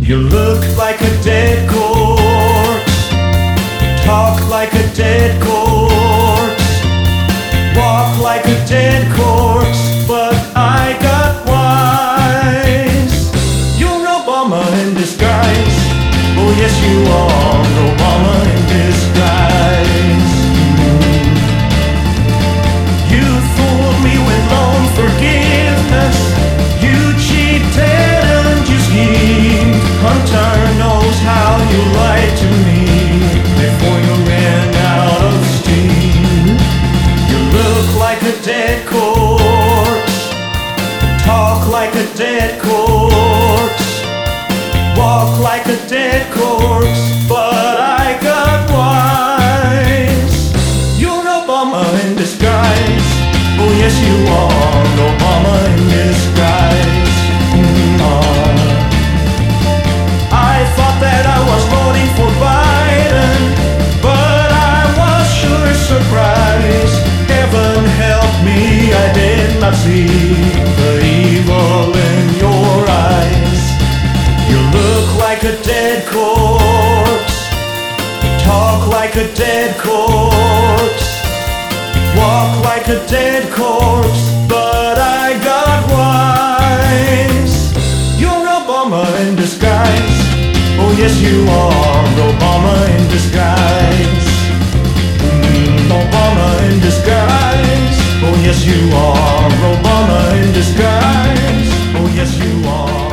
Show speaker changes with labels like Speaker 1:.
Speaker 1: You look like a dead corpse, talk like a dead corpse, walk like a dead corpse, but I got wise. You're Obama in disguise. Oh yes you are, Obama in disguise. You fooled me with loan forgiveness. You cheated and you schemed. Hunter knows how you lied to me before you ran out of steam. You look like a dead corpse, talk like a dead corpse, walk like a dead corpse, but I got wise. You're Obama in disguise. Oh yes you are, Obama in disguise. I thought that I was voting for Biden, but I was sure surprised. Heaven help me, I did not see the evil in your eyes. You look like a dead corpse, talk like a dead corpse, walk like a dead corpse, but I got wise. You're Obama in disguise. Oh yes you are, Obama in disguise. Obama in disguise. Oh yes you are, Obama in disguise. Oh yes you are.